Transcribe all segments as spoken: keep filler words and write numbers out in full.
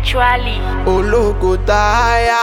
Actually, Ológo táyà.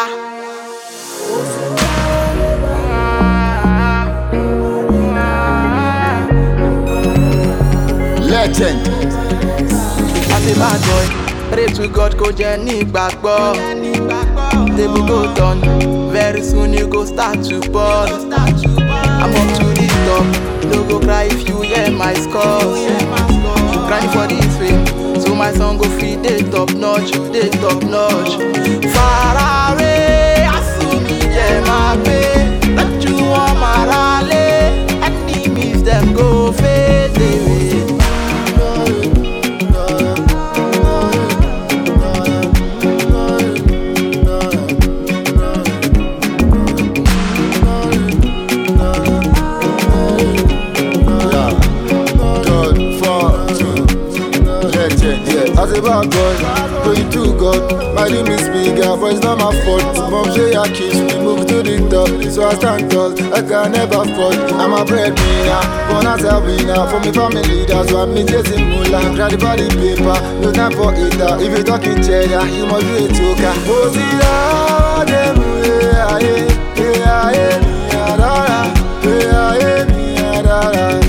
Legend. As a bad boy, pray to God kó jẹ́ nígbàgbọ́. Table go done, very soon you go start to ball. I'm up to the top, no go cry if you hear my scores. Grind for this fame, so my song go fit dey top notch, dey top notch. Farare, asumi jẹ máa gbé, lójú wọn máa rálé, enemies dem go fade away. As a bad boy, pray to God. My dream is bigger, but it's not my fault. Mom say I kiss me, move to the top, so I stand tall. I can never fall. I'm a breadwinner, born as a winner. For me family, that's why me chasing moolah. Grab the body paper, no time for eater. If you talking cheddar, you must be a joker. Oh, see how them, yeah, yeah, yeah, yeah, yeah, yeah, yeah, yeah, yeah.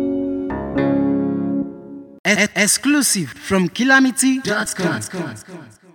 Exclusive from Calamity dot com.